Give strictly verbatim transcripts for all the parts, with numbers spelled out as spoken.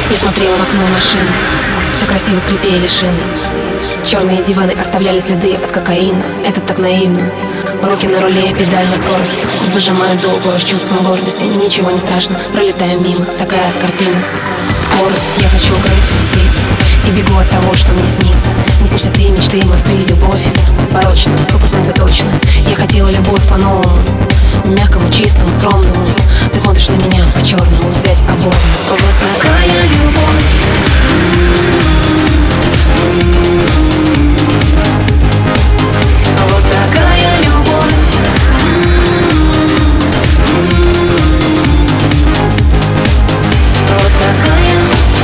Я смотрела в окно машины, все красиво скрипели шины. Черные диваны оставляли следы от кокаина. Это так наивно. Руки на руле, педаль на скорости. Выжимаю долго с чувством гордости. Ничего не страшно, пролетаю мимо. Такая картина. Скорость, я хочу укрыться, слиться. И бегу от того, что мне снится. Не снишься ты, мечты, мосты, любовь. Порочно, сука, знать бы точно. Я хотела любовь по-новому, мягкому, чистому, скромному. Ты смотришь на меня по-черному, связь оборвана. Вот такая любовь. Вот такая любовь. Вот такая.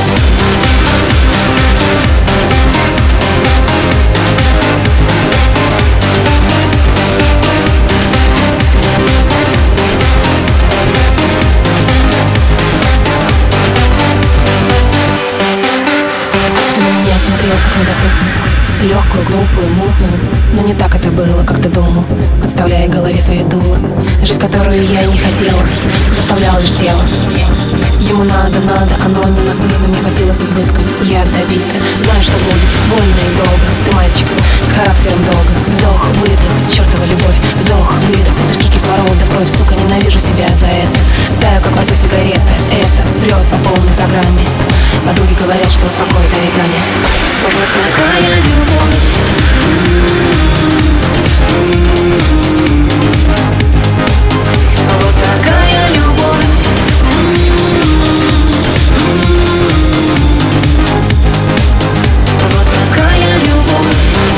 Ты на меня смотрел как на доступную, легкую, глупую, мутную. Но не так это было, как ты думал, отставляя в голове свои дула. Жизнь, которую я не хотела, заставляла лишь тело. Ему надо, надо, оно ненасытно, мне хватило с избытком. Я добита, знаю, что будет больно и долго. Ты мальчик с характером долго. Вдох, выдох, чертова любовь. Вдох, выдох, пузырьки кислорода в кровь. Сука, ненавижу себя за это. Таю, как во рту сигарета. Это прет по полной программе. Подруги говорят, что успокоит оригами. Вот такая любовь. Вот такая любовь. Вот такая любовь.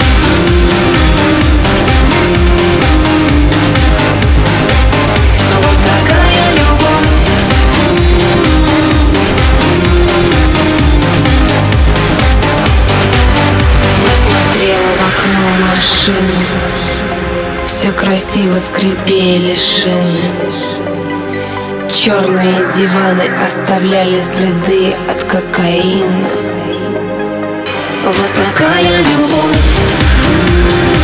Вот такая любовь. Я смотрела в окно машины, все красиво скрипели шины. Черные диваны оставляли следы от кокаина. Вот такая любовь.